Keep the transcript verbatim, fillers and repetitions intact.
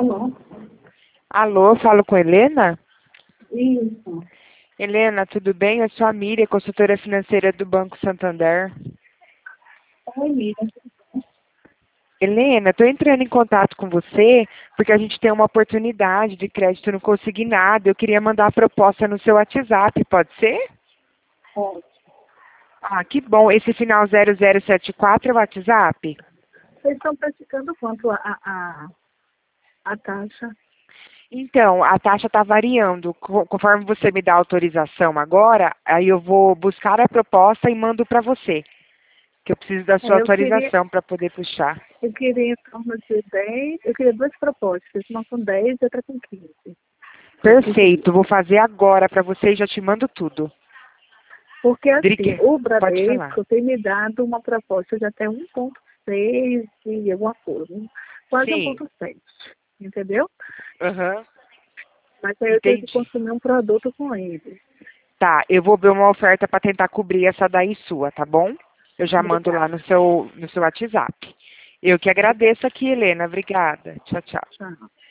Alô? Alô, falo com Helena? Isso. Helena, tudo bem? Eu sou a Miriam, consultora financeira do Banco Santander. Oi, Miriam. Helena, estou entrando em contato com você porque a gente tem uma oportunidade de crédito no consignado. Eu queria mandar a proposta no seu WhatsApp, pode ser? Pode. Ah, que bom. Esse final zero zero sete quatro é o WhatsApp? Vocês estão praticando quanto a, a, a, a taxa? Então, a taxa está variando. Co- Conforme você me dá autorização agora, aí eu vou buscar a proposta e mando para você. Que eu preciso da sua É, eu queria, autorização para poder puxar. eu queria em torno de dez, eu queria duas propostas, uma com dez e outra com quinze. Perfeito, vou fazer agora para você e já te mando tudo. Porque assim, Drique, o pode falar. Bradesco tem me dado uma proposta de até um ponto seis e alguma coisa, um- quase Sim. um ponto sete, entendeu? Aham. Mas aí eu tenho que Entendi. consumir um produto com ele. Tá, eu vou ver uma oferta para tentar cobrir essa daí sua, tá bom? Eu já mando lá Obrigada. no seu, no seu WhatsApp. Eu que Obrigada. agradeço aqui, Helena. Obrigada. Tchau, tchau. Tchau.